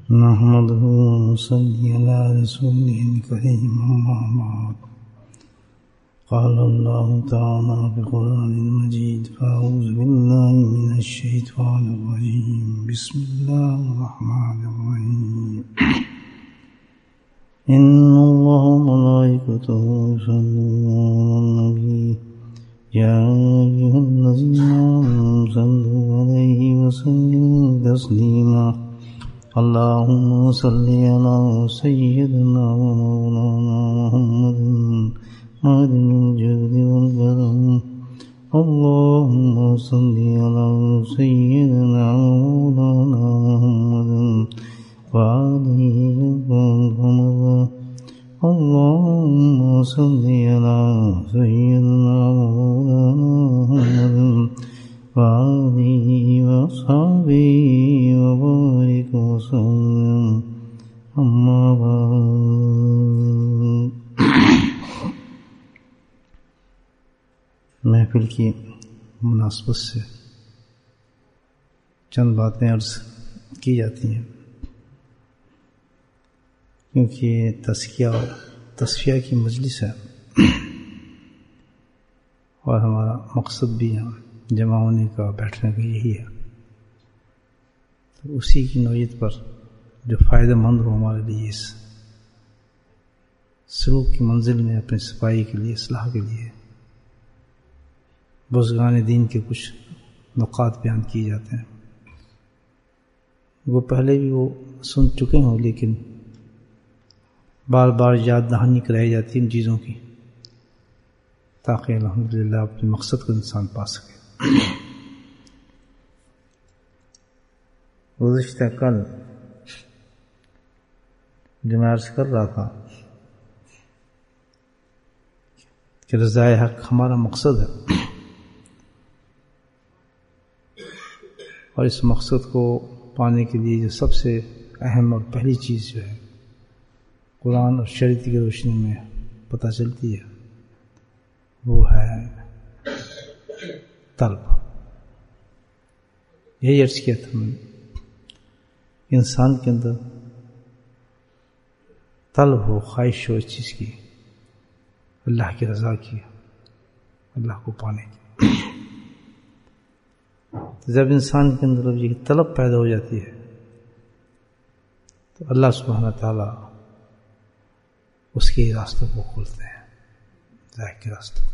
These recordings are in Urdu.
نحمده ونصلي على رسوله الكريم أما بعد قال الله تعالى في القرآن المجيد فأعوذ بالله من الشيطان الرجيم بسم الله الرحمن الرحيم إن الله وملائكته يصلون على النبي يا أيها الذين آمنوا صلوا عليه وسلموا تسليما اللهم صل على سيدنا ومولانا محمد معدن الجود والكرم اللهم صل على سيدنا ومولانا محمد وآله وصحبه اللهم صل على سيدنا ومولانا محمد وآله وصحبه وبارك وسلم أما بعد محفل کی مناسبت سے چند باتیں عرض کی جاتی ہیں کیونکہ یہ تصفیہ کی مجلس ہے اور ہمارا مقصد بھی یہاں جمع ہونے کا بیٹھنے کا یہی ہے، تو اسی کی نوعیت پر جو فائدہ مند ہو ہمارے لیے اس سلوک کی منزل میں اپنی صفائی کے لیے، اصلاح کے لیے بزرگان دین کے کچھ نقاط بیان کیے جاتے ہیں۔ وہ پہلے بھی وہ سن چکے ہوں، لیکن بار بار یاد دہانی کرائی جاتی ان چیزوں کی تاکہ الحمدللہ اپنے مقصد کو انسان پا سکے۔ گزشتہ کل جو میں عرض کر رہا تھا کہ رضائے حق ہمارا مقصد ہے، اور اس مقصد کو پانے کے لیے جو سب سے اہم اور پہلی چیز جو ہے قرآن اور شریعت کی روشنی میں پتہ چلتی ہے، وہ ہے طلب۔ یہی عرض کیا تھا میں، انسان کے اندر طلب ہو، خواہش ہو اس چیز کی، اللہ کی رضا کی، اللہ کو پانے کی۔ جب انسان کے اندر یہ طلب پیدا ہو جاتی ہے تو اللہ سبحانہ تعالیٰ اس کے راستوں کو کھولتے ہیں، ذات کے راستوں۔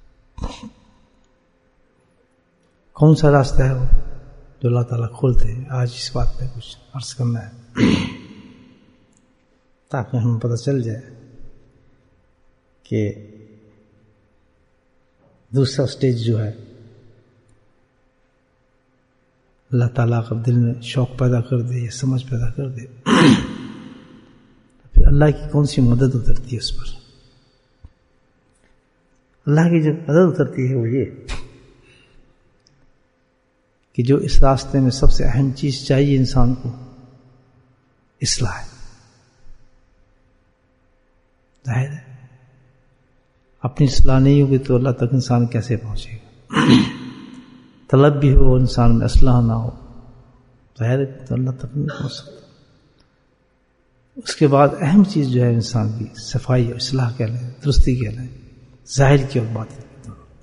کون سا راستہ ہے وہ جو اللہ تعالیٰ کھولتے ہیں؟ آج اس بات پہ کچھ عرض کرنا ہے تاکہ ہمیں پتہ چل جائے کہ دوسرا سٹیج جو ہے اللہ تعالیٰ کا دل میں شوق پیدا کر دے یا سمجھ پیدا کر دے، پھر اللہ کی کون سی مدد اترتی ہے اس پر۔ اللہ کی جو مدد اترتی ہے وہ یہ کہ جو اس راستے میں سب سے اہم چیز چاہیے انسان کو، اصلاح ہے۔ ظاہر ہے اپنی اصلاح نہیں ہوگی تو اللہ تک انسان کیسے پہنچے گا؟ طلب بھی ہو انسان میں اصلاح نہ ہو، ظاہر ہے تو اللہ تک نہیں پہنچ سکتا۔ اس کے بعد اہم چیز جو ہے انسان کی صفائی اور اصلاح کہہ لیں، درستی کہہ لیں، ظاہر کی اور باطن کی۔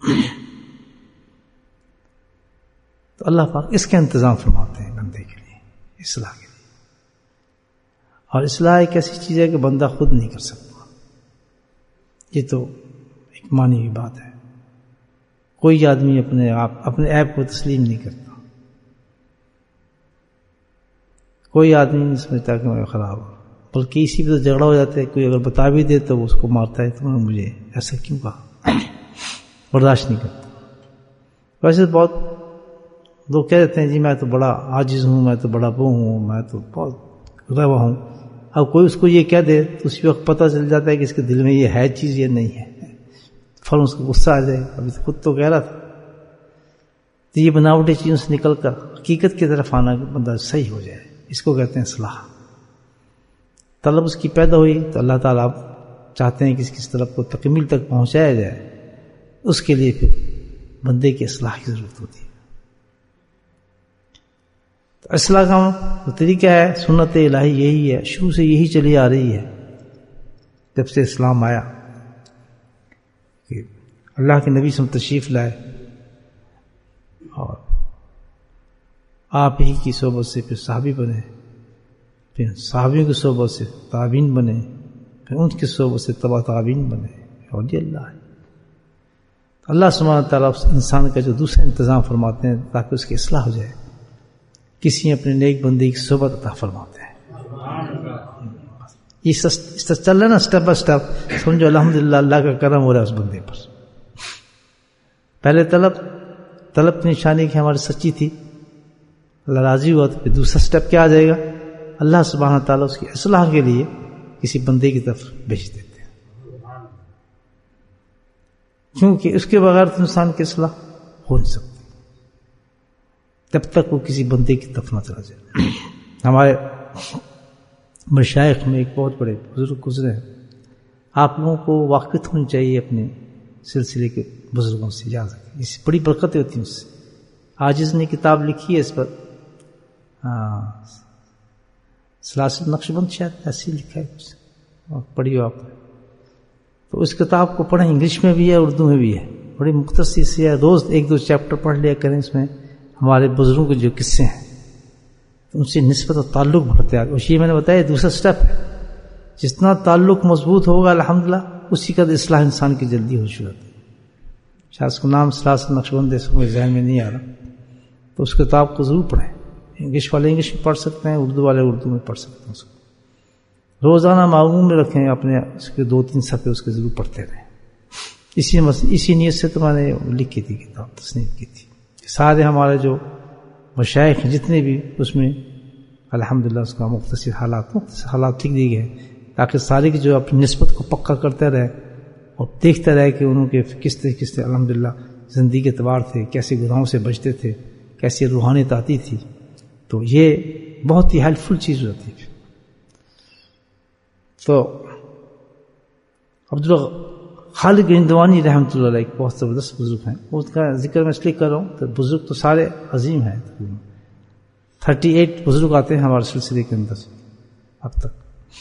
تو اللہ پاک اس کا انتظام فرماتے ہیں بندے کے لیے، اصلاح کے لیے۔ اور اصلاح ایک ایسی چیز ہے کہ بندہ خود نہیں کر سکتا، یہ تو ایک مانی ہوئی بات ہے۔ کوئی آدمی اپنے عیب کو تسلیم نہیں کرتا، کوئی آدمی نہیں سمجھتا کہ میں خراب ہوں، بلکہ اسی پہ تو جھگڑا ہو جاتا ہے۔ کوئی اگر بتا بھی دے تو اس کو مارتا ہے، تم نے مجھے ایسا کیوں کہا، برداشت نہیں کرتا۔ ویسے بہت لوگ کہہ دیتے ہیں جی میں تو بڑا عاجز ہوں، میں تو بڑا وہ ہوں، میں تو بہت روا ہوں۔ اب کوئی اس کو یہ کہہ دے تو اسی وقت پتہ چل جاتا ہے کہ اس کے دل میں یہ ہے چیز، یہ نہیں ہے، فوراً اس کو غصہ آ جائے۔ ابھی خود تو کہہ رہا تھا، تو یہ بناوٹی چیزوں سے نکل کر حقیقت کی طرف آنا کہ بندہ صحیح ہو جائے، اس کو کہتے ہیں اصلاح۔ طلب اس کی پیدا ہوئی تو اللہ تعالیٰ چاہتے ہیں کہ اس طلب کو تکمیل تک پہنچایا جائے، اس کے لیے پھر بندے کی اصلاح کی ضرورت ہوتی ہے۔ تو اصلاح کا طریقہ ہے سنت الہی یہی ہے، شروع سے یہی چلی آ رہی ہے جب سے اسلام آیا کہ اللہ کے نبی صلی اللہ علیہ وسلم تشریف لائے اور آپ ہی کی صحبت سے پھر صحابی بنے، پھر صحابیوں کی صحبت سے تابعین بنے، پھر ان کی صحبت سے تبع تابعین بنے، اولیاء اللہ ہے۔ اللہ سبحانہ تعالیٰ انسان کا جو دوسرا انتظام فرماتے ہیں تاکہ اس کی اصلاح ہو جائے، کسی اپنے نیک بندے کی صحبت عطا فرماتے ہیں۔ یہ چل رہا ہے نا اسٹیپ بائی اسٹیپ، سمجھو الحمدللہ اللہ کا کرم ہو رہا ہے اس بندے پر۔ پہلے طلب کی نشانی کی ہماری سچی تھی، اللہ راضی ہوا تو پھر دوسرا اسٹیپ کیا آ جائے گا، اللہ سبحانہ تعالیٰ اس کی اصلاح کے لیے کسی بندے کی طرف بھیج دیتے ہیں، کیونکہ اس کے بغیر تو انسان کی اصلاح ہو نہیں سکتی جب تک وہ کسی بندے کی طرف نہ چلا جائے۔ ہمارے مشائخ میں ایک بہت بڑے بزرگ گزرے ہیں، آپ لوگوں کو واقف ہونی چاہیے اپنے سلسلے کے بزرگوں سے، یاد رکھیں اس بڑی برکتیں ہوتی ہیں اس سے۔ عاجز نے کتاب لکھی ہے اس پر، سلاسل نقشبند شاید ایسی لکھا ہے کچھ، پڑھی ہو آپ، تو اس کتاب کو پڑھیں، انگلش میں بھی ہے اردو میں بھی ہے، بڑی مختصر سی ہے، روز 1-2 چیپٹر پڑھ لیا کریں، اس میں ہمارے بزرگوں کے جو قصے ہیں تو ان سے نسبت اور تعلق بڑھتے ہیں۔ اور یہ میں نے بتایا دوسرا سٹیپ ہے، جتنا تعلق مضبوط ہوگا الحمدللہ اسی کا اصلاح انسان کی جلدی ہو جاتی ہے۔ شاید اس کا نام سلاسل نقشبند ہے، ذہن میں نہیں آ رہا، تو اس کتاب کو ضرور پڑھیں، انگلش والے انگلش میں پڑھ سکتے ہیں، اردو والے اردو میں پڑھ سکتے ہیں، اس کو روزانہ معمول میں رکھیں، اپنے اس کے 2-3 صفحے اس کے ضرور پڑھتے رہیں۔ اسی نیت سے تو میں نے لکھی تھی کتاب، تصنیف کی تھی۔ سارے ہمارے جو مشائخ جتنے بھی اس میں الحمدللہ اس کا مختصر حالات لکھ دیے گئے تاکہ سارے کی جو اپنی نسبت کو پکا کرتے رہے اور دیکھتے رہے کہ انہوں کے کس طرح الحمدللہ زندگی کے اعتبار تھے، کیسے گناہوں سے بچتے تھے، کیسی روحانیت آتی تھی، تو یہ بہت ہی ہیلپ فل چیز ہوتی ہے۔ تو خالد گندوانی رحمۃ اللہ علیہ ایک بہت زبردست بزرگ ہیں، اس کا ذکر میں اس لیے کر رہا ہوں تو بزرگ تو سارے عظیم ہیں، 38 بزرگ آتے ہیں ہمارے سلسلے کے اندر اب تک۔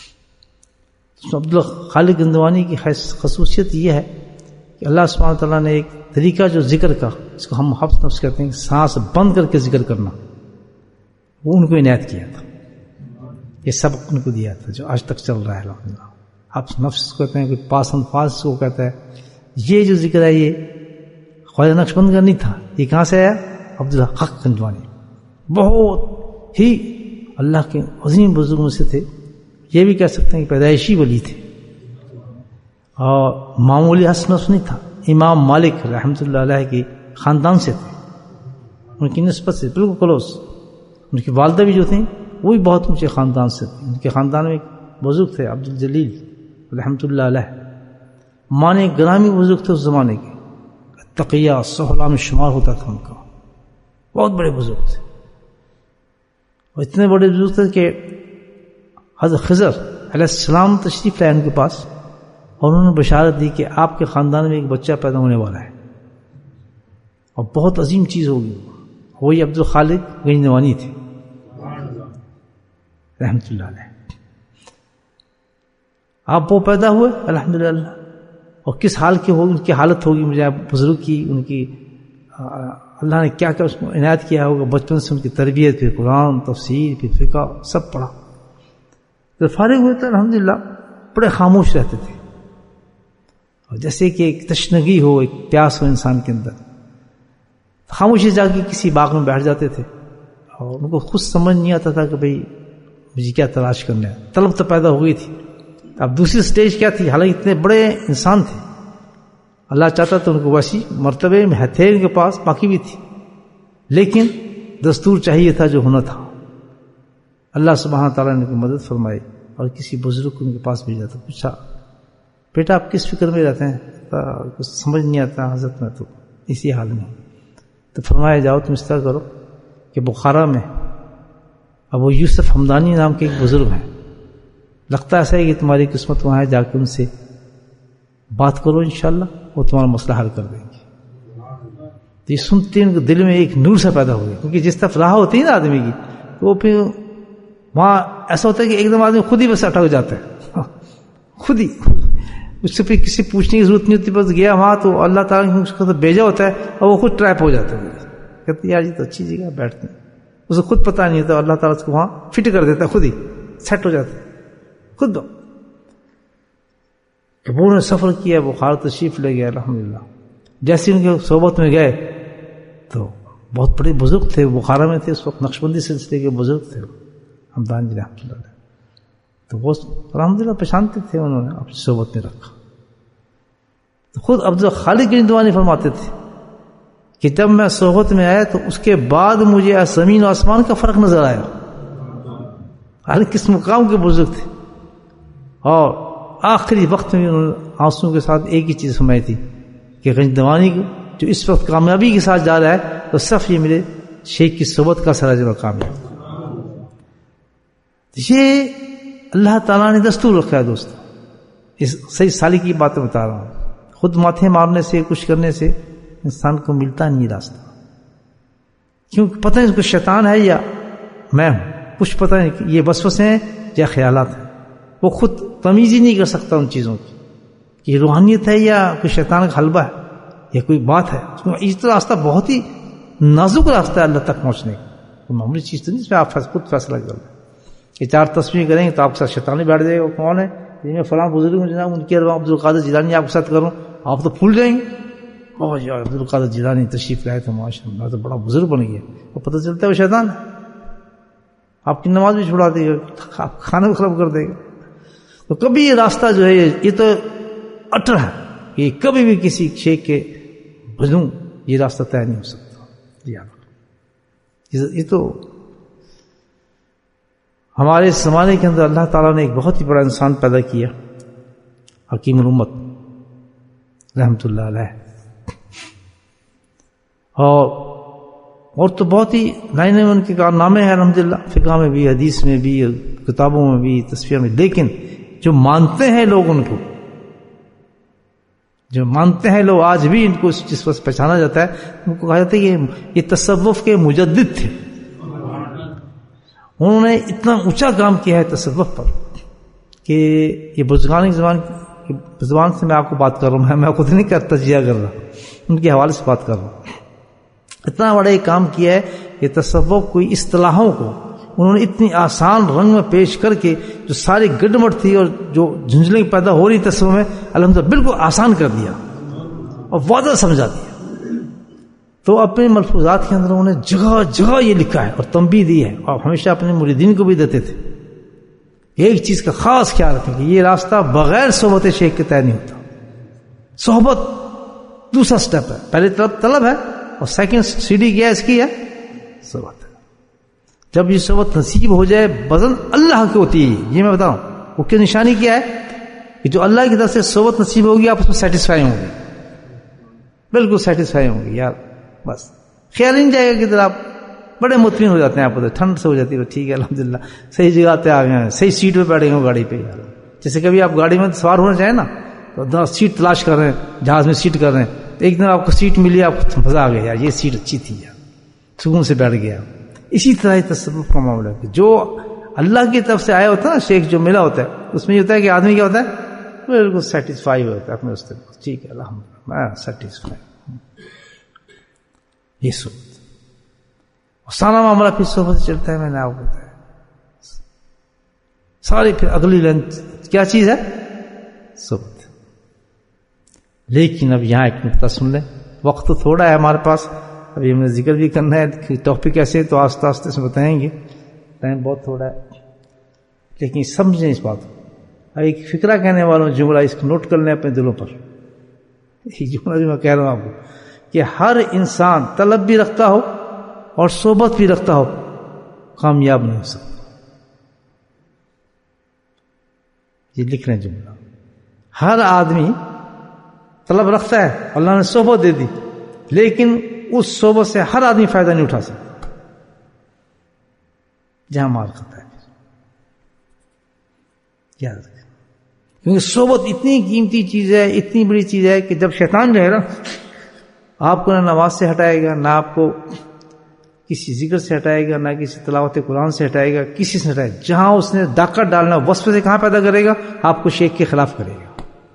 خالد گندوانی کی خصوصیت یہ ہے کہ اللہ سبحانہ تعالیٰ نے ایک طریقہ جو ذکر کا، اس کو ہم حفظ نفس کہتے ہیں، سانس بند کر کے ذکر کرنا، وہ ان کو عنایت کیا تھا، یہ سبق ان کو دیا تھا جو آج تک چل رہا ہے الحمدللہ۔ آپ نفس کو کہتے ہیں، کوئی پاس انفاظ کو کہتا ہے، یہ جو ذکر ہے یہ خواجہ نقشبند کا نہیں تھا، یہ کہاں سے آیا؟ عبدالحق گنجوانی، بہت ہی اللہ کے عظیم بزرگوں سے تھے، یہ بھی کہہ سکتے ہیں کہ پیدائشی ولی تھے اور معمولی حسن نفس نہیں تھا، امام مالک رحمۃ اللہ علیہ کے خاندان سے تھے، ان کی نسبت سے بالکل کلوز۔ ان کی والدہ بھی جو تھیں وہ بھی بہت اونچے خاندان سے تھے، ان کے خاندان میں ایک بزرگ تھے عبدالجلیل رحمۃ اللہ علیہ، مانے گرامی بزرگ تھے اس زمانے کے، تقیہ صحلا میں شمار ہوتا تھا ان کا، بہت بڑے بزرگ تھے، اور اتنے بڑے بزرگ تھے کہ حضرت خضر علیہ السلام تشریف لائے ان کے پاس اور انہوں نے بشارت دی کہ آپ کے خاندان میں ایک بچہ پیدا ہونے والا ہے اور بہت عظیم چیز ہوگی، وہی عبدالخالق گنجوانی تھے رحمۃ اللہ علیہ۔ آپ وہ پیدا ہوئے الحمدللہ، اور کس حال کی ہوگی، ان کی حالت ہوگی، مجھے بزرگ کی ان کی اللہ نے کیا کیا اس کو عنایت کیا ہوگا، بچپن سے ان کی تربیت، پھر قرآن، تفسیر، پھر فقہ سب پڑھا۔ جب فارغ ہوئے تو الحمدللہ بڑے خاموش رہتے تھے، اور جیسے کہ ایک تشنگی ہو، ایک پیاس ہو انسان کے اندر، خاموشی جا کے کسی باغ میں بیٹھ جاتے تھے اور ان کو خود سمجھ نہیں آتا تھا کہ بھئی مجھے کیا تلاش کرنا ہے، طلب تو پیدا ہو گئی تھی۔ اب دوسری سٹیج کیا تھی، حالانکہ اتنے بڑے انسان تھے، اللہ چاہتا تو ان کو ویسی مرتبے میں تھے ان کے پاس، باقی بھی تھی، لیکن دستور چاہیے تھا جو ہونا تھا۔ اللہ سبحانہ تعالیٰ نے ان کی مدد فرمائی اور کسی بزرگ کو ان کے پاس بھیجا، تو پوچھا بیٹا آپ کس فکر میں رہتے ہیں، کچھ سمجھ نہیں آتا حضرت، میں تو اسی حال میں، تو فرمایا جاؤ تم اس طرح کرو کہ بخارا میں ابو یوسف حمدانی نام کے ایک بزرگ ہیں، لگتا ایسا ہے کہ تمہاری قسمت وہاں ہے، جا کے ان سے بات کرو، انشاءاللہ وہ تمہارا مسئلہ حل کر دیں گے۔ تو یہ سنتے ان کے دل میں ایک نور سے پیدا ہو گیا، کیونکہ جس طرف راہ ہوتی ہے نا آدمی کی، تو وہ پھر وہاں ایسا ہوتا ہے کہ ایک دم آدمی خود ہی بس اٹک جاتا ہے، خود ہی، اس سے پھر کسی پوچھنے کی ضرورت نہیں ہوتی، بس گیا وہاں تو اللہ تعالیٰ نے اس کو بھیجا ہوتا ہے اور وہ خود ٹریپ ہو جاتا ہے. کہتے یار یہ تو اچھی جگہ بیٹھتے ہیں، اسے خود پتہ نہیں ہوتا، اللہ تعالیٰ اس کو وہاں فٹ کر دیتا ہے، خود ہی سیٹ ہو جاتا ہے خود. ابو نے سفر کیا، بخار تشریف لے گیا الحمدللہ. جیسے ان کے صحبت میں گئے تو بہت بڑے بزرگ تھے، بخارا میں تھے اس وقت، نقشبندی سلسلے کے بزرگ تھے حمدان جی رحمۃ اللہ علیہ. تو وہ الحمدللہ پہچانتے تھے، انہوں نے اپنی صحبت میں رکھا. تو خود عبد الخالق گنجوانی فرماتے تھے کہ جب میں صحبت میں آیا تو اس کے بعد مجھے زمین و آسمان کا فرق نظر آیا. ہر کس مقام کے بزرگ تھے، اور آخری وقت میں انہوں نے آنسوں کے ساتھ ایک ہی چیز فرمائی تھی کہ گنجوانی جو اس وقت کامیابی کے ساتھ جا رہا ہے تو صرف یہ میرے شیخ کی صحبت کا سراج و کامیاب. یہ اللہ تعالیٰ نے دستور رکھا ہے دوست، اس صحیح سالی کی باتیں بتا رہا ہوں. خود ماتھے مارنے سے کچھ کرنے سے انسان کو ملتا نہیں راستہ، کیونکہ پتہ نہیں اس کو شیطان ہے یا میں ہوں، کچھ پتہ نہیں کہ یہ وسوسے ہیں یا خیالات ہیں. وہ خود تمیز ہی نہیں کر سکتا ان چیزوں کی کہ یہ روحانیت ہے یا کوئی شیطان کا حلبہ ہے یا کوئی بات ہے. اس راستہ بہت ہی نازک راستہ ہے اللہ تک پہنچنے کا، معمولی چیز تو نہیں اس میں آپ خود فیصلہ کر لیں. یہ 4 تصویر کریں گے تو آپ کے ساتھ شیطان ہی بیٹھ جائے گا. کون ہے جن میں فلاں بزرگ جناب ان کے عبد القادر جیلانی آپ کے ساتھ کروں، آپ تو پھول جائیں گے. بہت یار عبد القادر جیلانی تشریف لائے تو ماشاء اللہ تو بڑا بزرگ بن گیا. وہ پتہ چلتا ہے وہ شیطان ہے، آپ کی نماز بھی چھڑا دے گا، آپ کھانا بھی خراب کر دے گا. تو کبھی یہ راستہ جو ہے یہ تو اٹر ہے کہ کبھی بھی کسی شیخ کے بجوں یہ راستہ طے نہیں ہو سکتا. یہ تو ہمارے زمانے کے اندر اللہ تعالیٰ نے ایک بہت ہی بڑا انسان پیدا کیا، حکیم الامت رحمت اللہ علیہ. اور تو بہت ہی نئے نئے ان کے کارنامے ہیں الحمدللہ، فقہ میں بھی، حدیث میں بھی، کتابوں میں بھی، تصفیہ میں. لیکن جو مانتے ہیں لوگ، ان کو جو مانتے ہیں لوگ آج بھی ان کو جس وقت پہچانا جاتا ہے، ان کو کہا جاتا ہے یہ تصوف کے مجدد تھے. انہوں نے اتنا اونچا کام کیا ہے تصوف پر کہ یہ بزرگان کی زبان سے میں آپ کو بات کر رہا ہوں، میں خود نہیں تجزیہ کر رہا، ان کے حوالے سے بات کر رہا ہوں. اتنا بڑا یہ کام کیا ہے کہ تصوف کوئی اصطلاحوں کو انہوں نے اتنی آسان رنگ میں پیش کر کے جو ساری گڑبڑ تھی اور جو جھنجھلیں پیدا ہو رہی تصوف میں الحمدللہ بالکل آسان کر دیا اور واضح سمجھا دیا. تو اپنے ملفوظات کے اندر انہوں نے جگہ جگہ یہ لکھا ہے اور تنبیہ دی ہے، اور ہمیشہ اپنے مریدین کو بھی دیتے تھے. ایک چیز کا خاص خیال رکھیں کہ یہ راستہ بغیر صحبت شیخ کے طے نہیں ہوتا. صحبت دوسرا سٹیپ ہے، پہلے طلب ہے اور سیکنڈ سیڑھی کیا اس کی ہے صحبت. جب یہ صحبت نصیب ہو جائے بزن اللہ کی ہوتی ہے. یہ میں بتاؤں وہ کی نشانی کیا ہے کہ جو اللہ کی طرف سے صحبت نصیب ہوگی آپ اس میں سیٹسفائی ہوں گے، بالکل سیٹسفائی ہوں گے. یار بس خیال نہیں جائے گا کہ ذرا آپ بڑے مطمئن ہو جاتے ہیں، آپ ٹھنڈ سے ہو جاتی ہے. ٹھیک ہے الحمدللہ صحیح جگہ پہ آ گئے ہیں، صحیح سیٹ پہ بیٹھے ہیں گاڑی پہ. یار جیسے کبھی آپ گاڑی میں سوار ہونا چاہیں نا تو سیٹ تلاش کر رہے ہیں، جہاز میں سیٹ کر رہے ہیں، تو ایک دن آپ کو سیٹ ملی، آپ کو مزہ آ گیا، یار یہ سیٹ اچھی تھی، یار سکون سے بیٹھ گیا. اسی طرح ہی تصوف کا معاملہ ہے، جو اللہ کی طرف سے آیا ہوتا ہے نا شیخ جو ملا ہوتا ہے، اس میں یہ ہوتا ہے کہ آدمی کیا ہوتا ہے بالکل سیٹسفائی ہوتا ہے اپنے اس طرح. ٹھیک ہے الحمدللہ میں سیٹسفائی. یہ صحبت سارا معاملہ پھر صحبت سے چلتا ہے. میں نے آپ کو بتایا ساری پھر اگلی لائن کیا چیز ہے صحبت. لیکن اب یہاں ایک نقطہ سن لیں، وقت تو تھوڑا ہے ہمارے پاس، ابھی ہمیں ذکر بھی کرنا ہے ٹاپک ایسے تو آہستہ آہستہ سے بتائیں گے، ٹائم بہت تھوڑا ہے. لیکن سمجھیں اس بات کو. اب ایک فکرہ کہنے والوں جملہ اس کو نوٹ کر لیں اپنے دلوں پر. یہ جملہ جو میں کہہ رہا ہوں آپ کو کہ ہر انسان طلب بھی رکھتا ہو اور صحبت بھی رکھتا ہو کامیاب نہیں ہو سکتا. یہ لکھ رہے ہیں جملہ. ہر آدمی طلب رکھتا ہے، اللہ نے صحبت دے دی، لیکن اس صحبت سے ہر آدمی فائدہ نہیں اٹھا سکتا جہاں مال کرتا ہے. یاد رکھیں، کیونکہ صحبت اتنی قیمتی چیز ہے، اتنی بڑی چیز ہے کہ جب شیطان جو ہے نا آپ کو نہ نماز سے ہٹائے گا، نہ آپ کو کسی ذکر سے ہٹائے گا، نہ کسی تلاوت قرآن سے ہٹائے گا، کسی سے ہٹائے گا. جہاں اس نے طاقت ڈالنا وصف سے کہاں پیدا کرے گا؟ آپ کو شیخ کے خلاف کرے گا.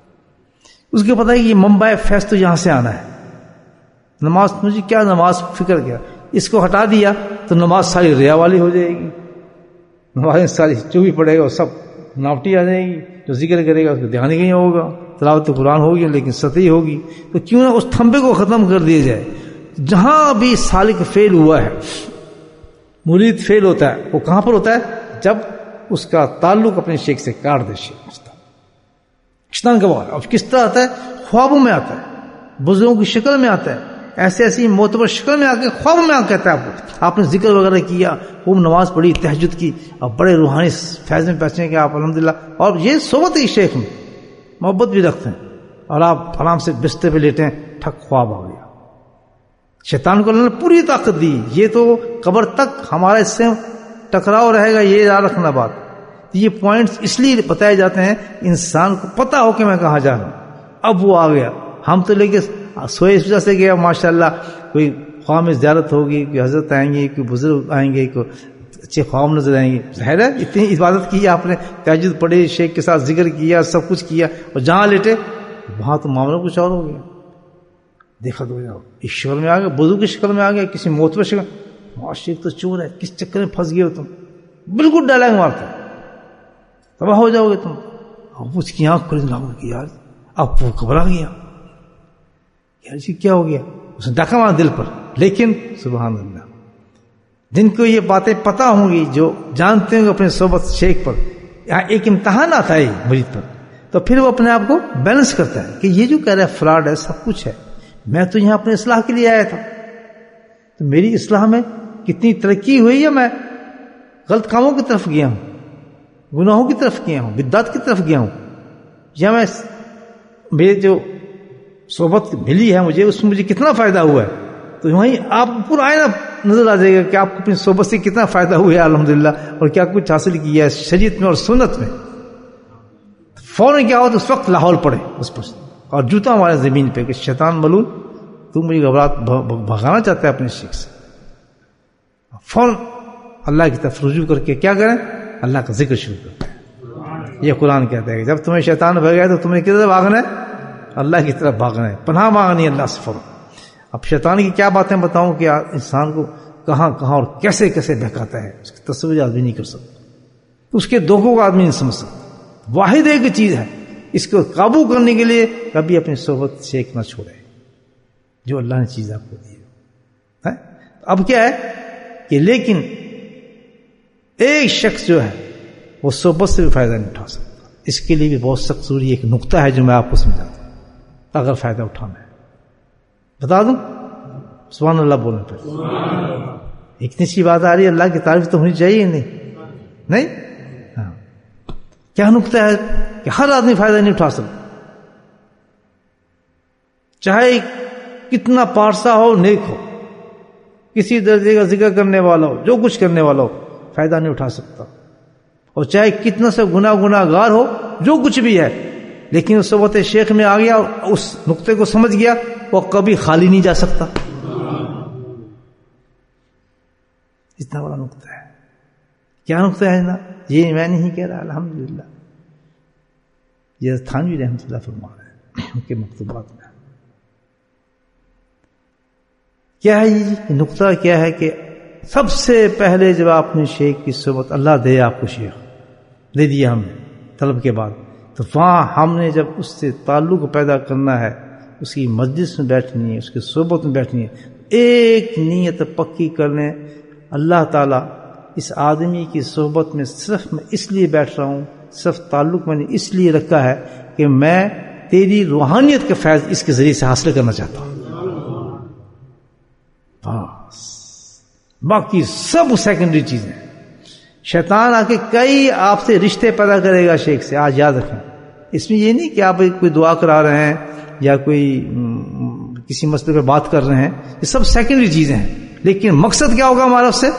اس کو پتہ ہے کہ یہ منبع فیض تو یہاں سے آنا ہے. نماز مجھے کیا نماز فکر کیا، اس کو ہٹا دیا تو نماز ساری ریا والی ہو جائے گی، نماز ساری جو بھی پڑھے گا وہ سب ناوٹی آ جائے گی. جو ذکر کرے گا اس کو دھیان ہی نہیں ہوگا، تلاوت قرآن ہوگی لیکن سطحی ہوگی. تو کیوں نہ اس تھمبے کو ختم کر دیا جائے. جہاں بھی سالک فیل ہوا ہے، مرید فیل ہوتا ہے، وہ کہاں پر ہوتا ہے؟ جب اس کا تعلق اپنے شیخ سے کاٹ دے. شیطان کا وار اب کس طرح آتا ہے؟ خوابوں میں آتا ہے، بزرگوں کی شکل میں آتا ہے، ایسے ایسی معتبر شکل میں آ کے خوابوں میں آ کہتا ہے آپ نے ذکر وغیرہ کیا، خوب نماز پڑھی، تہجد کی، اور بڑے روحانی فیض میں پہنچے کہ آپ الحمدللہ، اور یہ صحبت ہے شیخ میں، محبت بھی رکھتے ہیں، اور آپ آرام سے بستر پہ لیٹے ہیں، ٹھک خواب آ گیا. شیطان کو اللہ نے پوری طاقت دی. یہ تو قبر تک ہمارا اس سے ٹکراؤ رہے گا، یہ یاد رکھنا بات. یہ پوائنٹس اس لیے بتائے جاتے ہیں انسان کو پتہ ہو کہ میں کہاں جا رہا ہوں. اب وہ آ گیا، ہم تو لے کے سوئے اس وجہ سے گیا ماشاءاللہ، کوئی خواب میں زیارت ہوگی، کوئی حضرت آئیں گے، کوئی بزرگ آئیں گے، کوئی اچھے خواب نظر آئیں گے. ظاہر ہے اتنی عبادت کی آپ نے، تہجد پڑھی، شیخ کے ساتھ ذکر کیا، سب کچھ کیا، اور جہاں لیٹے وہاں تو معاملہ کچھ اور ہو گیا. دیکھا تو جاؤ اس شکل میں آ گیا، بزرگ کی شکل میں آ گیا، کسی معتبر شکل. شیخ تو چور ہے، کس چکر میں پھنس گئے ہو تم، بالکل ڈائلاگ مارتا، تباہ ہو جاؤ گے تم. اب اس کی آنکھ کھلی، یار اب وہ گھبرا گیا، یار جی کیا ہو گیا. اس نے ڈاکہ مارا دل پر. لیکن سبحان اللہ، جن کو یہ باتیں پتہ ہوں گی، جو جانتے ہیں اپنے صحبت شیخ پر، یہاں ایک امتحان آتا ہے مرید پر، تو پھر وہ اپنے آپ کو بیلنس کرتا ہے کہ یہ جو کہہ رہا ہے فراڈ ہے، سب کچھ ہے، میں تو یہاں اپنے اصلاح کے لیے آیا تھا، تو میری اصلاح میں کتنی ترقی ہوئی، یا میں غلط کاموں کی طرف گیا ہوں، گناہوں کی طرف گیا ہوں، بدعت کی طرف گیا ہوں، یا میں میرے جو صحبت ملی ہے مجھے، اس میں مجھے کتنا فائدہ ہوا ہے. تو وہیں آپ کو پورا آئینہ نظر آ جائے گا کہ آپ کو اپنی صحبت سے کتنا فائدہ ہوا ہے الحمدللہ، اور کیا کچھ حاصل کیا ہے شریعت میں اور سنت میں. فوراً کیا ہو تو اس وقت لاہور پڑے اس پر، اور جوتا ہمارے زمین پہ کہ شیطان ملعون تو مجھے گھبراہٹ بھگانا چاہتا ہے اپنے شیخ سے. فوراً اللہ کی طرف رجوع کر کے کیا کریں؟ اللہ کا ذکر شروع کرتے ہیں. یہ قرآن کہتا ہے کہ جب تمہیں شیطان بھگائے تو تمہیں کدھر بھاگنا ہے؟ اللہ کی طرف بھاگنا ہے، پناہ مانگنی اللہ سے فوراً. اب شیطان کی کیا باتیں بتاؤں کہ انسان کو کہاں کہاں اور کیسے کیسے بہکاتا ہے، اس کی تصور آدمی نہیں کر سکتا، اس کے دھوکوں کا آدمی نہیں سمجھ سکتا. واحد ایک چیز ہے، اس کو قابو کرنے کے لیے کبھی اپنی صحبت سے ایک نہ چھوڑے، جو اللہ نے چیز آپ کو دی ہے. اب کیا ہے کہ لیکن ایک شخص جو ہے وہ صحبت سے بھی فائدہ نہیں اٹھا سکتا. اس کے لیے بھی بہت سخت ضروری ایک نقطہ ہے جو میں آپ کو سمجھاتا ہوں. اگر فائدہ اٹھانا ہے بتا دوں، سبحان اللہ بولنے پر اتنی سی بات آ رہی ہے، اللہ کی تعریف تو ہونی چاہیے. نہیں ہاں. کیا نقطہ ہے کہ ہر آدمی فائدہ نہیں اٹھا سکتا، چاہے کتنا پارسا ہو، نیک ہو، کسی درجے کا ذکر کرنے والا ہو، جو کچھ کرنے والا ہو، فائدہ نہیں اٹھا سکتا. اور چاہے کتنا سے گناہ گار ہو، جو کچھ بھی ہے، لیکن اس صحبت شیخ میں آ گیا اور اس نقطے کو سمجھ گیا، وہ کبھی خالی نہیں جا سکتا. اتنا بڑا نقطہ ہے. کیا نقطہ ہے نا؟ یہ میں نہیں کہہ رہا، الحمدللہ یہ تھانوی رحمۃ اللہ فرما رہے ہیں ان کے مکتوبات میں. کیا ہے یہ نقطہ؟ کیا ہے کہ سب سے پہلے جب آپ نے شیخ کی صحبت، اللہ دے آپ کو شیخ دے دیا ہم نے طلب کے بعد، تو وہاں ہم نے جب اس سے تعلق پیدا کرنا ہے، اس کی مجلس میں بیٹھنی ہے، اس کی صحبت میں بیٹھنی ہے، ایک نیت پکی کر لیں، اللہ تعالیٰ اس آدمی کی صحبت میں صرف میں اس لیے بیٹھ رہا ہوں، صرف تعلق میں نے اس لیے رکھا ہے کہ میں تیری روحانیت کا فیض اس کے ذریعے سے حاصل کرنا چاہتا ہوں. بس باقی سب سیکنڈری چیزیں. شیطان آ کے کئی آپ سے رشتے پیدا کرے گا شیخ سے، آج یاد رکھیں. اس میں یہ نہیں کہ آپ کوئی دعا کرا رہے ہیں یا کوئی کسی مسئلے پہ بات کر رہے ہیں، یہ سب سیکنڈری چیزیں ہیں. لیکن مقصد کیا ہوگا ہمارا اس سے؟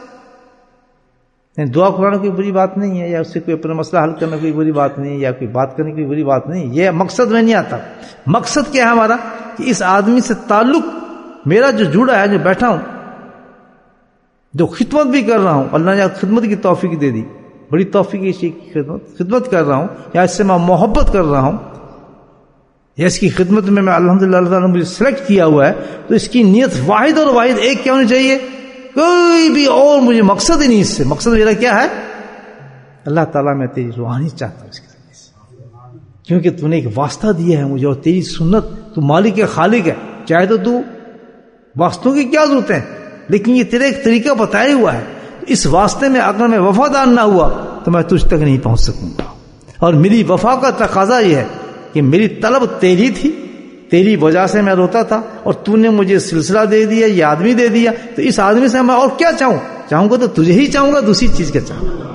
دعا کرانا کوئی بری بات نہیں ہے، یا اس سے کوئی اپنا مسئلہ حل کرنا کوئی بری بات نہیں ہے، یا کوئی بات کرنے کی بری بات نہیں. یہ مقصد میں نہیں آتا. مقصد کیا ہے ہمارا؟ کہ اس آدمی سے تعلق میرا جو جڑا ہے، جو بیٹھا ہوں، جو خدمت بھی کر رہا ہوں، اللہ نے خدمت کی توفیق دے دی، بڑی توفیق ہے کی خدمت کر رہا ہوں، یا اس سے میں محبت کر رہا ہوں، یا اس کی خدمت میں الحمدللہ اللہ تعالیٰ نے مجھے سلیکٹ کیا ہوا ہے، تو اس کی نیت واحد اور واحد ایک کیا ہونی چاہیے؟ کوئی بھی اور مجھے مقصد ہی نہیں، اس سے مقصد میرا کیا ہے؟ اللہ تعالیٰ میں تیری روحانی چاہتا ہوں اس کے ذریعے سے، کیونکہ تو نے ایک واسطہ دیا ہے مجھے، اور تیری سنت، تو مالک ہے، خالق ہے، چاہے تو واسطوں کی کیا ضرورت ہے، لیکن یہ تیرا ایک طریقہ بتایا ہوا ہے، اس واسطے میں اگر میں وفادار نہ ہوا تو میں تجھ تک نہیں پہنچ سکوں گا، اور میری وفا کا تقاضا یہ ہے کہ میری طلب تیری تھی، تیری وجہ سے میں روتا تھا، اور تو نے مجھے سلسلہ دے دیا، یہ آدمی دے دیا، تو اس آدمی سے میں اور کیا چاہوں گا تو تجھے ہی چاہوں گا، دوسری چیز کیا چاہوں گا۔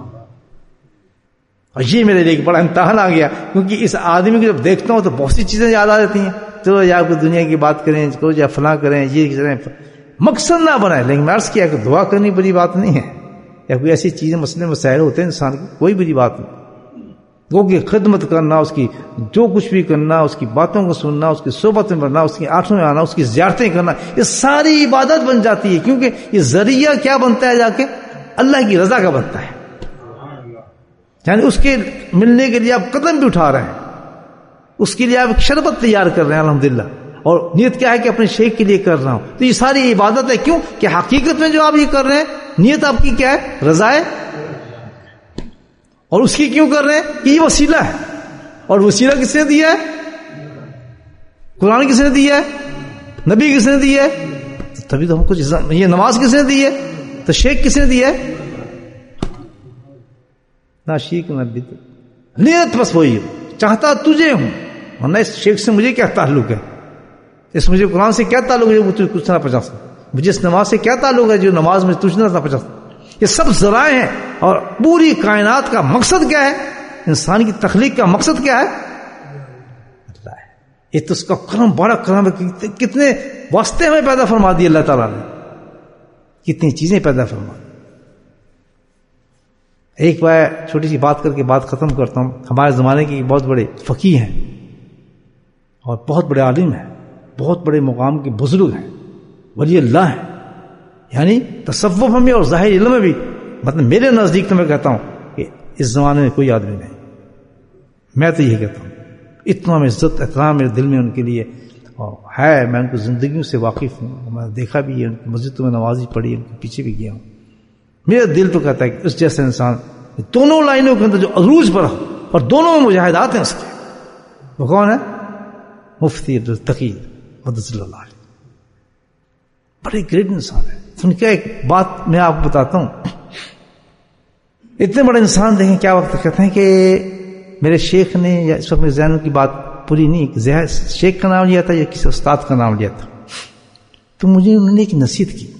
اور یہ میرے لیے ایک بڑا امتحان آ گیا، کیونکہ اس آدمی کو جب دیکھتا ہوں تو بہت سی چیزیں یاد آ جاتی ہیں، چلو یا کوئی دنیا کی بات کریں، یا فلاں کریں، یہ کریں، مقصد نہ بنائے، لیکن میں عرض کیا کہ دعا کرنی بڑی بات نہیں ہے، یا کوئی ایسی چیزیں مسئلے مسائل ہوتے ہیں انسان کی، کوئی بڑی بات نہیں، وہ کی خدمت کرنا، اس کی جو کچھ بھی کرنا، اس کی باتوں کو سننا، اس کی صحبت میں بننا، اس کی آنکھوں میں آنا، اس کی زیارتیں کرنا، یہ ساری عبادت بن جاتی ہے، کیونکہ یہ ذریعہ کیا بنتا ہے؟ جا کے اللہ کی رضا کا بنتا ہے، یعنی اس کے ملنے کے لیے آپ قدم بھی اٹھا رہے ہیں، اس کے لیے آپ ایک شربت تیار کر رہے ہیں الحمدللہ، اور نیت کیا ہے کہ اپنے شیخ کے لیے کر رہا ہوں، تو یہ ساری عبادت ہے، کیوں کہ حقیقت میں جو آپ یہ کر رہے ہیں نیت آپ کی کیا ہے؟ رضا ہے، اور اس کی کیوں کر رہے ہیں؟ یہ وسیلہ ہے، اور وسیلہ کس نے دیا ہے؟ قرآن کس نے دیا ہے؟ نبی کس نے دیا ہے؟ تبھی تو ہم کچھ، یہ نماز کس نے دی ہے؟ تو شیخ کس نے دیا ہے؟ نہ شیخ نہ بدعت، نیت بس وہی ہے، چاہتا تجھے ہوں، ورنہ اس شیخ سے مجھے کیا تعلق ہے، اس مجھے قرآن سے کیا تعلق ہے وہ تجھے کچھ نہ پہنچا سکتا، مجھے اس نماز سے کیا تعلق ہے جو نماز میں تجھے نہ پہنچا سکتا، یہ سب ذرائع ہیں، اور پوری کائنات کا مقصد کیا ہے؟ انسان کی تخلیق کا مقصد کیا ہے؟ اللہ ہے، یہ تو اس کا کرم، بڑا کرم ہے، کتنے واسطے ہمیں پیدا فرما دی اللہ تعالیٰ نے، کتنی چیزیں پیدا فرما دی۔ ایک بار چھوٹی سی بات کر کے بات ختم کرتا ہوں، ہمارے زمانے کے بہت بڑے فقیہ ہیں اور بہت بڑے عالم ہیں، بہت بڑے مقام کے بزرگ ہیں، ولی اللہ ہیں، یعنی تصوف میں اور ظاہر علم میں بھی، مطلب میرے نزدیک تو میں کہتا ہوں کہ اس زمانے میں کوئی آدمی نہیں، میں تو یہ کہتا ہوں، اتنا میں عزت احترام میرے دل میں ان کے لیے اور ہے، میں ان کی زندگیوں سے واقف ہوں، میں دیکھا بھی ہے، ان کی مسجدوں میں نمازی پڑھی، ان کے پیچھے بھی گیا ہوں، میرا دل تو کہتا ہے کہ اس جیسے انسان دونوں لائنوں کے اندر جو عروج پر ہو، اور دونوں میں مجاہدات ہیں اس کے، وہ کون ہے؟ مفتی عبدالتقی مدث اللہ علیہ، بڑے گریٹ انسان ہے۔ سن کے ایک بات میں آپ کو بتاتا ہوں، اتنے بڑے انسان دیکھیں کیا وقت کہتے ہیں کہ میرے شیخ نے، یا اس وقت میرے ذہن کی بات پوری نہیں، شیخ کا نام لیا تھا یا کسی استاد کا نام لیا تھا، تو مجھے انہوں نے ایک نصیحت کی،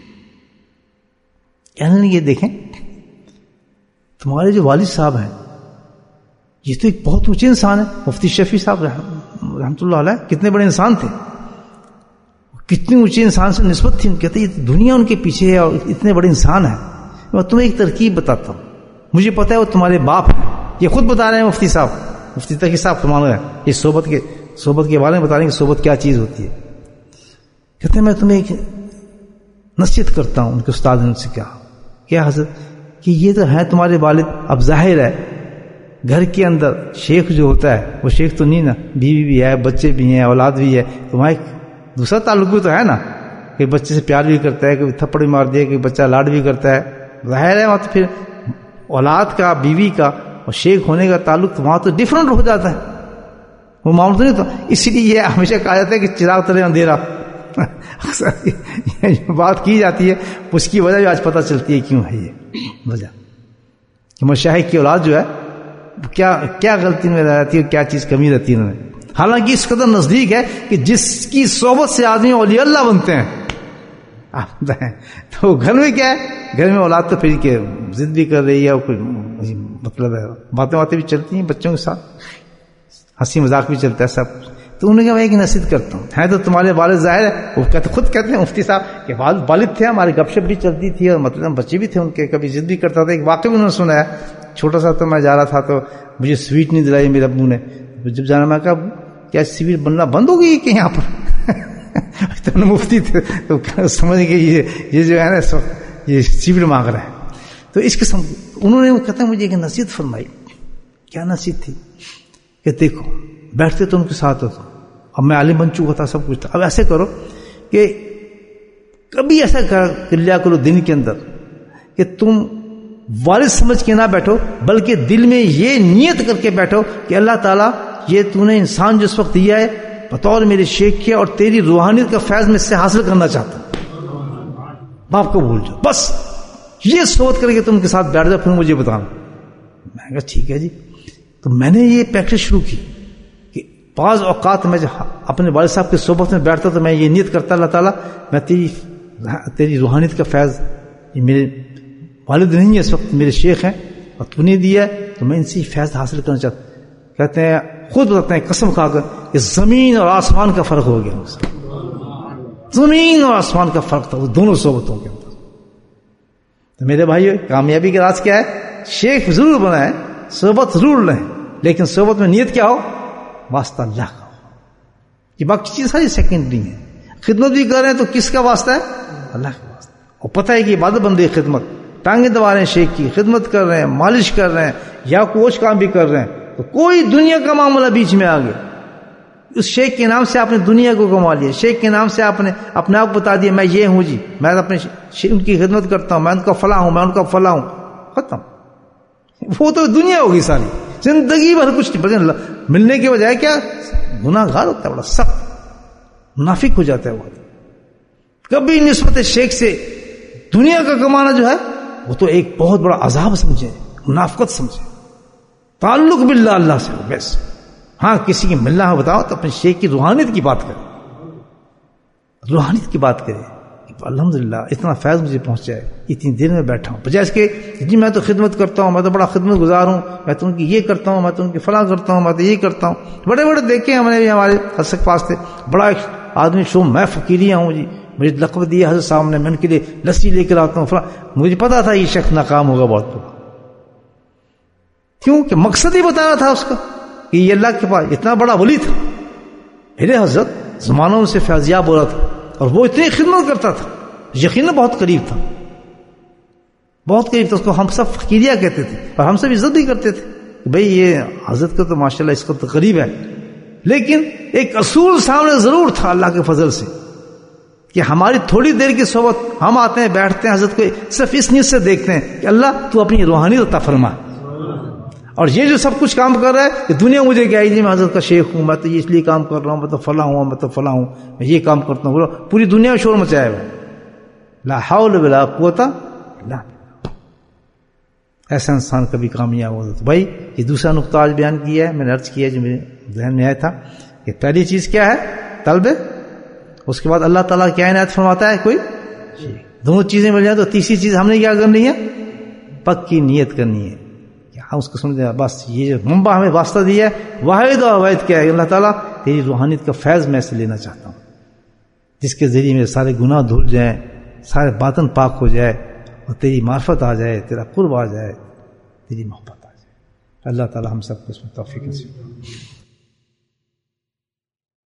یعنی یہ دیکھیں تمہارے جو والد صاحب ہیں یہ تو ایک بہت اونچے انسان ہیں، مفتی شفیع صاحب رحمۃ اللہ علیہ، کتنے بڑے انسان تھے، کتنے اونچے انسان سے نسبت تھی، کہتے یہ دنیا ان کے پیچھے ہے اور اتنے بڑے انسان ہیں۔ میں تمہیں ایک ترکیب بتاتا ہوں، مجھے پتا ہے وہ تمہارے باپ ہیں، یہ خود بتا رہے ہیں مفتی صاحب، مفتی تقی صاحب فرما رہے ہیں، یہ صحبت کے بارے میں بتا رہے ہیں کہ صحبت کیا چیز ہوتی ہے۔ کہتے ہیں میں تمہیں ایک نصیحت کرتا ہوں، ان کے استاد نے ان سے کہا، کیا حضرت، کہ یہ تو ہے تمہارے والد، اب ظاہر ہے گھر کے اندر شیخ جو ہوتا ہے وہ شیخ تو نہیں نا، بیوی بھی ہے، بچے بھی ہیں، اولاد بھی ہے، تمہارا دوسرا تعلق بھی تو ہے نا، کہ بچے سے پیار بھی کرتا ہے، کہ تھپڑ بھی مار دیا، کہ بچہ لاڈ بھی کرتا ہے، ظاہر ہے وہاں تو پھر اولاد کا، بیوی کا اور شیخ ہونے کا تعلق تو وہاں تو ڈفرنٹ ہو جاتا ہے، وہ معاملہ تو نہیں تو، اسی لیے یہ ہمیشہ کہا جاتا ہے کہ چراغ تلے اندھیرا، یہ بات کی جاتی ہے، اس کی وجہ بھی آج پتہ چلتی ہے کیوں ہے یہ وجہ، کہ مشائخ کی اولاد جو ہے کیا غلطی میں رہتی ہے، کیا چیز کمی رہتی ہے انہوں نے، حالانکہ اس قدر نزدیک ہے کہ جس کی صحبت سے آدمی اولیاء اللہ بنتے ہیں، تو گھر میں کیا ہے، گھر میں اولاد تو پھر کہ ضد بھی کر رہی ہے، اور کوئی مطلب ہے، باتیں بھی چلتی ہیں بچوں کے ساتھ، ہنسی مذاق بھی چلتا ہے سب، تو انہوں نے کہا میں ایک نصیحت کرتا ہوں، ہے تو تمہارے والد ظاہر ہے، وہ خود کہتے ہیں مفتی صاحب کہ والد تھے، ہماری گپ شپ بھی چلتی تھی، اور مطلب بچے بھی تھے ان کے، کبھی ضد بھی کرتا تھا، ایک واقعہ بھی انہوں نے سنا ہے، چھوٹا سا تو میں جا رہا تھا تو مجھے سویٹ نہیں دلائی میرے ابو نے، جب جانا میں کہا کیا سویٹ بننا بند ہو گئی کہ یہاں پر تو مفتی تھے تو سمجھ گئے یہ جو ہے نا اس وقت یہ سیبڑ مانگ رہا ہے. تو اس قسم انہوں نے وہ کہتے ہیں مجھے ایک نصیحت فرمائی. کیا نصیحت تھی کہ دیکھو بیٹھتے تو ان کے ساتھ ہو, اب میں عالم بن چکا تھا, سب کچھ تھا, اب ایسے کرو کہ کبھی ایسا کر لیا کرو دن کے اندر کہ تم والد سمجھ کے نہ بیٹھو, بلکہ دل میں یہ نیت کر کے بیٹھو کہ اللہ تعالیٰ یہ تو نے انسان جس وقت دیا ہے بطور میرے شیخ کیا, اور تیری روحانیت کا فیض میں اس سے حاصل کرنا چاہتا ہوں, باپ کو بھول جاؤ, بس یہ سوچ کر کے تم کے ساتھ بیٹھ جاؤ, پھر مجھے بتانا. میں کہا ٹھیک ہے جی. تو میں نے یہ پریکٹس شروع کی کہ بعض اوقات میں اپنے والد صاحب کی صحبت میں بیٹھتا تو میں یہ نیت کرتا اللہ تعالیٰ میں تیری روحانیت کا فیض, یہ میرے والد نہیں ہے اس وقت, میرے شیخ ہیں اور تو نے دیا ہے, تو میں ان سے فیض حاصل کرنا چاہتا. کہتے ہیں خود بتاتے ہیں قسم کھا کر کہ زمین اور آسمان کا فرق ہو گیا, زمین اور آسمان کا فرق تھا وہ دونوں صحبتوں کے اندر. تو میرے بھائی کامیابی کا راز کیا ہے؟ شیخ ضرور بنا ہے, صحبت ضرور لیں, لیکن صحبت میں نیت کیا ہو؟ واسطہ اللہ کا ہو. یہ باقی چیز ساری سیکنڈری ہے. خدمت بھی کر رہے ہیں تو کس کا واسطہ ہے؟ اللہ کا واسطہ. اور پتہ ہے کہ عبادت بندی خدمت, ٹانگیں دبا رہے ہیں شیخ کی, خدمت کر رہے ہیں, مالش کر رہے ہیں, یا کوچ کام بھی کر رہے ہیں, تو کوئی دنیا کا معاملہ بیچ میں آ گیا, اس شیخ کے نام سے آپ نے دنیا کو کما لیا, شیخ کے نام سے آپ نے اپنے آپ بتا دیا میں یہ ہوں جی, میں اپنے ان کی خدمت کرتا ہوں, میں ان کا فلاں ہوں, میں ان کا فلاں ہوں, ختم. وہ تو دنیا ہوگی ساری زندگی بھر کچھ نہیں, ملنے کے بجائے کیا گناہ گار ہوتا ہے, بڑا سخت منافق ہو جاتا ہے وہ. کبھی نسبت شیخ سے دنیا کا کمانا جو ہے وہ تو ایک بہت بڑا عذاب سمجھے, منافقت سمجھے. تعلق باللہ اللہ سے ہو بس. ہاں کسی کی ملنا ہو بتاؤ تو اپنے شیخ کی روحانیت کی بات کرے, روحانیت کی بات کرے. الحمدللہ اتنا فیض مجھے پہنچا ہے, اتنی دیر میں بیٹھا ہوں, بجائے اس کے جی میں تو خدمت کرتا ہوں, میں تو بڑا خدمت گزار ہوں, میں تو ان کی یہ کرتا ہوں, میں تو ان کی فلاں کرتا ہوں, میں تو یہ کرتا ہوں. بڑے بڑے دیکھے ہم نے بھی, ہمارے حضرت پاس تھے بڑا ایک آدمی شو, میں فقیریہ ہوں جی, مجھے لقب دیا حضرت صاحب نے, میں ان کے لیے لسی لے کر آتا ہوں فلاں. مجھے پتا تھا یہ شخص ناکام ہوگا بہت بڑا. کیوں کہ مقصد ہی بتانا تھا اس کا کہ یہ اللہ کے پاس اتنا بڑا ولی تھا. میرے حضرت زمانوں سے فیضیاب ہو رہا تھا, اور وہ اتنی خدمت کرتا تھا, یقیناً بہت قریب تھا, بہت قریب تھا. اس کو ہم سب فقیریہ کہتے تھے, اور ہم سب عزت بھی کرتے تھے کہ بھئی یہ حضرت کا تو ماشاءاللہ اس کا تو قریب ہے. لیکن ایک اصول سامنے ضرور تھا اللہ کے فضل سے کہ ہماری تھوڑی دیر کی صحبت, ہم آتے ہیں بیٹھتے ہیں حضرت کو صرف اس نیت سے دیکھتے ہیں کہ اللہ تو اپنی روحانیت عطا فرما. اور یہ جو سب کچھ کام کر رہا ہے کہ دنیا مجھے کیا ہے جی میں حضرت کا شیخ ہوں, میں تو یہ اس لیے کام کر رہا ہوں, میں تو فلاں ہوں, میں تو فلاں ہوں, میں یہ کام کرتا ہوں, پوری دنیا میں شور مچایا ہوا. لا حول ولا قوت الا باللہ. ایسا انسان کبھی کامیاب ہوتا. تو بھائی یہ دوسرا نقطہ آج بیان کیا ہے, میں نے عرض کیا جو میرے ذہن میں آیا تھا کہ پہلی چیز کیا ہے؟ طلب. اس کے بعد اللہ تعالیٰ کیا عنایت فرماتا ہے؟ کوئی دونوں چیزیں مل جائیں تو تیسری چیز ہم نے کیا کرنی ہے؟ پکی نیت کرنی ہے. ہم اس کو سمجھیں بس یہ جو منبع ہمیں واسطہ دیا ہے, واحد اور واحد کیا ہے؟ اللہ تعالیٰ تیری روحانیت کا فیض میں سے لینا چاہتا ہوں, جس کے ذریعے میرے سارے گناہ دھل جائیں, سارے باطن پاک ہو جائے, اور تیری معرفت آ جائے, تیرا قرب آ جائے, تیری محبت آ جائے. اللہ تعالیٰ ہم سب کو اس میں توفیق نصیب کرے.